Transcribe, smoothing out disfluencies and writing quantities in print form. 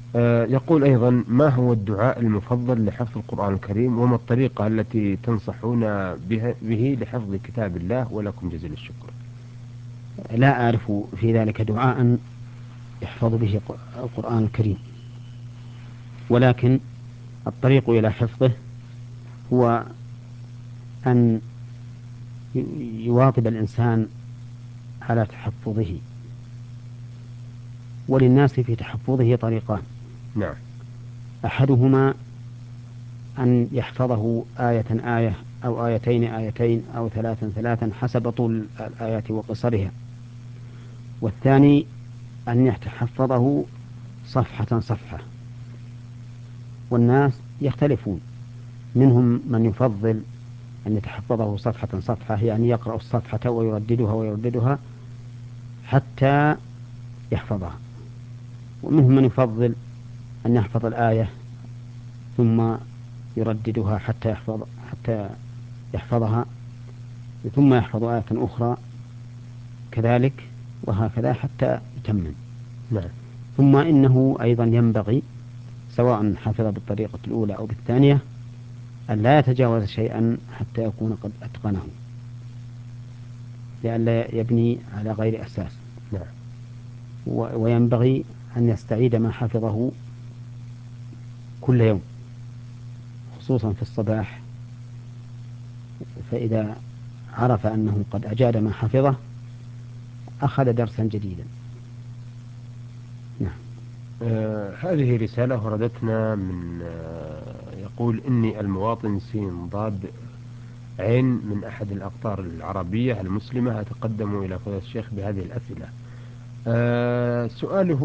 يقول أيضا: ما هو الدعاء المفضل لحفظ القرآن الكريم، وما الطريقة التي تنصحون به لحفظ كتاب الله، ولكم جزيل الشكر. لا أعرف في ذلك دعاء يحفظ به القرآن الكريم، ولكن الطريق إلى حفظه هو أن يواظب الإنسان على تحفظه. وللناس في تحفظه طريقان: نعم. أحدهما أن يحفظه آية آية أو آيتين آيتين أو ثلاثا ثلاثا حسب طول الآيات وقصرها. والثاني أن يتحفظه صفحة صفحة. والناس يختلفون، منهم من يفضل أن يتحفظه صفحة صفحة، يعني يقرأ الصفحة ويرددها ويرددها حتى يحفظها. ومنهم من يفضل أن يحفظ الآية ثم يرددها حتى يحفظها، ثم يحفظ آية أخرى كذلك، وهكذا حتى يتمم. نعم. ثم إنه أيضا ينبغي، سواء حفظ بالطريقة الأولى أو بالثانية، أن لا يتجاوز شيئا حتى يكون قد أتقنه، لئلا يبني على غير أساس. نعم. وينبغي أن يستعيد ما حفظه كل يوم، خصوصا في الصباح، فإذا عرف أنه قد أجاد ما حفظه أخذ درسا جديدا. نعم. هذه رسالة وردتنا من يقول: إني المواطن سين ضاد عين من أحد الأقطار العربية المسلمة، أتقدم إلى فضيلة الشيخ بهذه الأسئلة. سؤاله: